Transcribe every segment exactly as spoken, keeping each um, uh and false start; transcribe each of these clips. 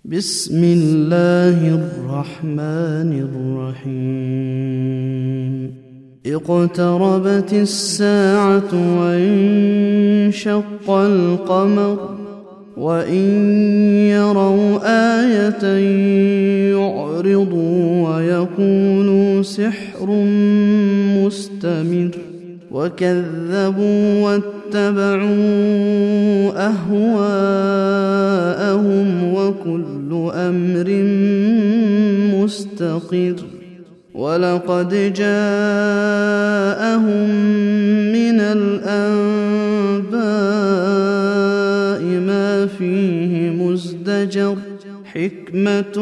بسم الله الرحمن الرحيم اقتربت الساعة وانشق القمر وإن يروا آية يعرضوا ويقولوا سحر مستمر وكذبوا واتبعوا أهواءهم وكل أمر مستقر ولقد جاءهم من الأنباء ما فيه مزدجر حكمة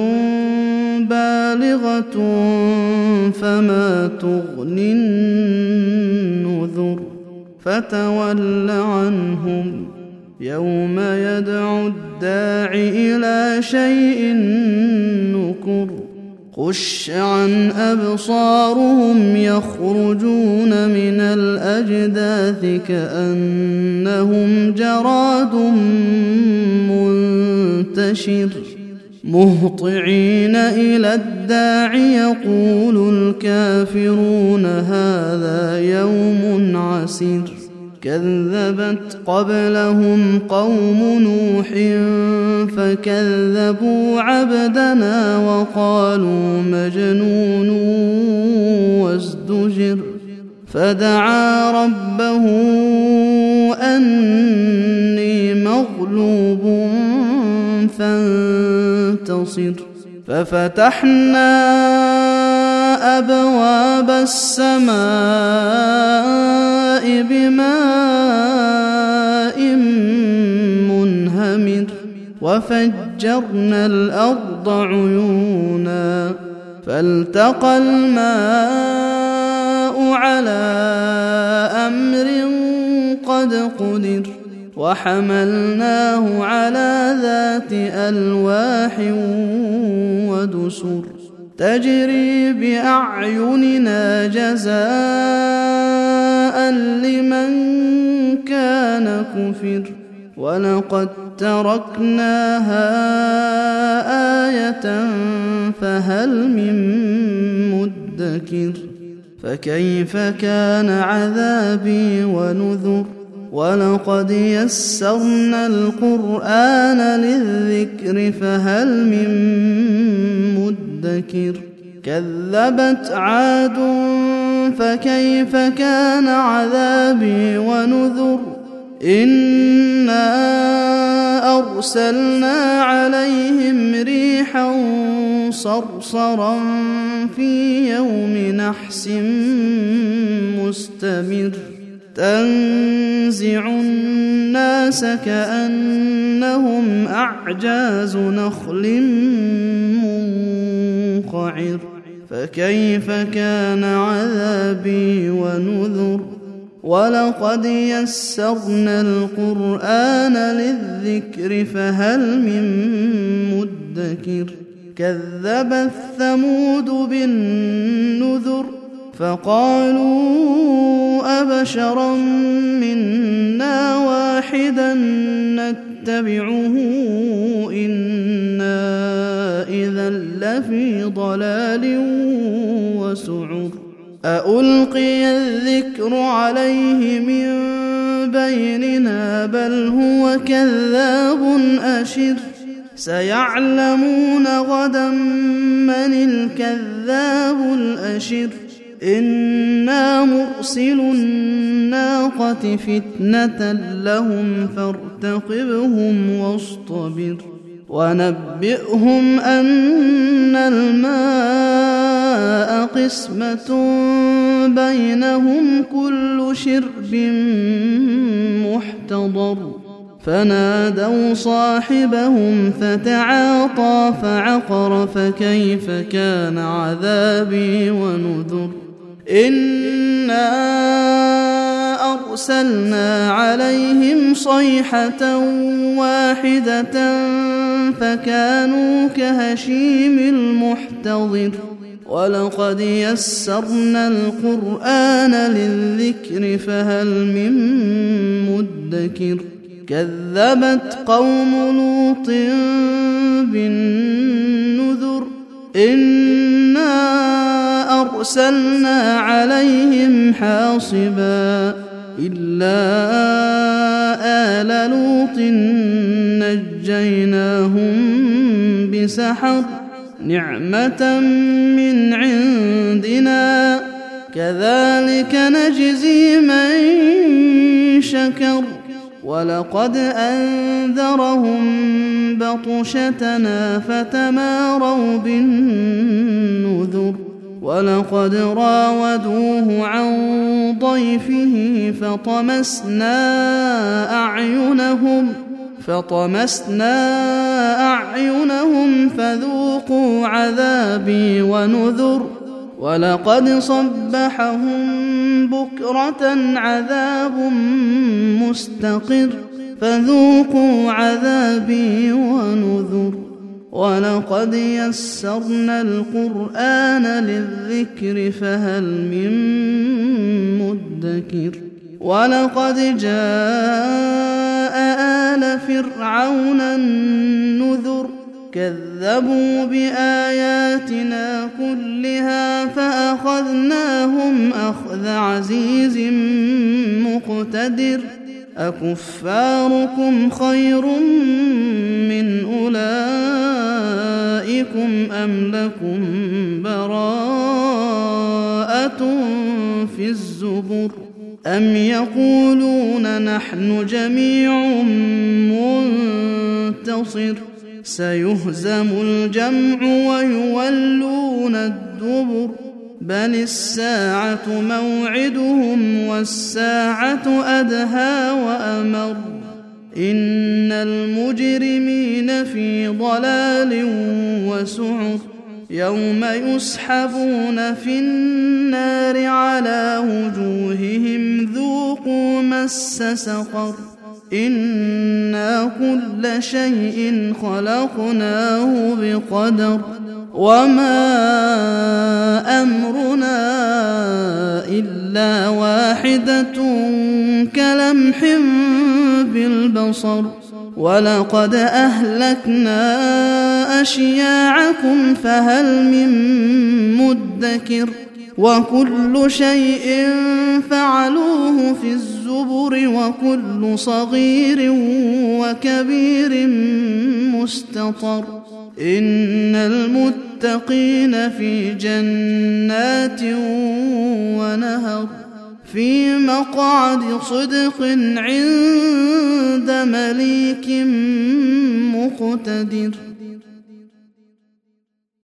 بالغة فما تغني النذر فتول عنهم يوم يدعو الداع إلى شيء نكر خش عن أبصارهم يخرجون من الأجداث كأنهم جراد منتشر مهطعين إلى الداع يقول الكافرون هذا يوم عسير كذبت قبلهم قوم نوح فكذبوا عبدنا وقالوا مجنون وازدجر فدعا ربه أني مغلوب فانتصر ففتحنا أبواب السماء بماء منهمر وفجرنا الأرض عيونا فالتقى الماء على أمر قد قدر وحملناه على ذات ألواح ودسر تجري بأعيننا جزاء لمن كان كفر ولقد تركناها آية فهل من مدكر فكيف كان عذابي ونذر ولقد يسرنا القرآن للذكر فهل من مدكر كذبت عاد فكيف كان عذابي ونذر إنا أرسلنا عليهم ريحا صرصرا في يوم نحس مستمر تنزع الناس كأنهم أعجاز نخل منقعر فكيف كان عذابي ونذر ولقد يسرنا القرآن للذكر فهل من مدكر كذبت ثمود بالنذر فقالوا أبشرا منا واحدا نتبعه إنا إذا لفي ضلال وسعر أألقي الذكر عليه من بيننا بل هو كذاب أشر سيعلمون غدا من الكذاب الأشر إنا مرسل الناقة فتنة لهم فارتقبهم واصطبر ونبئهم أن الماء قسمة بينهم كل شرب محتضر فنادوا صاحبهم فتعاطى فعقر فكيف كان عذابي ونذر إنا أرسلنا عليهم صيحة واحدة فكانوا كهشيم المحتضر ولقد يسرنا القرآن للذكر فهل من مدكر كذبت قوم لوط بالنذر إنا أرسلنا عليهم حاصبا إلا آل لوط نجيناهم بسحر نعمة من عندنا كذلك نجزي من شكر ولقد أنذرهم بطشتنا فتماروا بالنذر ولقد راودوه عن ضيفه فطمسنا أعينهم فطمسنا أعينهم فذوقوا عذابي ونذر ولقد صبحهم بكرة عذاب مستقر فذوقوا عذابي ونذر ولقد يسرنا القرآن للذكر فهل من مدكر ولقد جاء آل فرعون النذر كذبوا بآياتنا كلها فأخذناهم أخذ عزيز مقتدر أكفاركم خير من أولئكم أم لكم براءة في الزبر أم يقولون نحن جميع منتصر سيهزم الجمع ويولون الدبر بل الساعة موعدهم والساعة أدهى وأمر إن المجرمين في ضلال وسعر يوم يسحبون في النار على وجوههم ذوقوا مس سقر إنا كل شيء خلقناه بقدر وما أمرنا إلا واحدة كلمح بالبصر ولقد أهلكنا أشياعكم فهل من مدكر وكل شيء فعلوه في الزبر وكل صغير وكبير مستطر إن المتقين في جنات ونهر في مقعد صدق عند مليك مقتدر.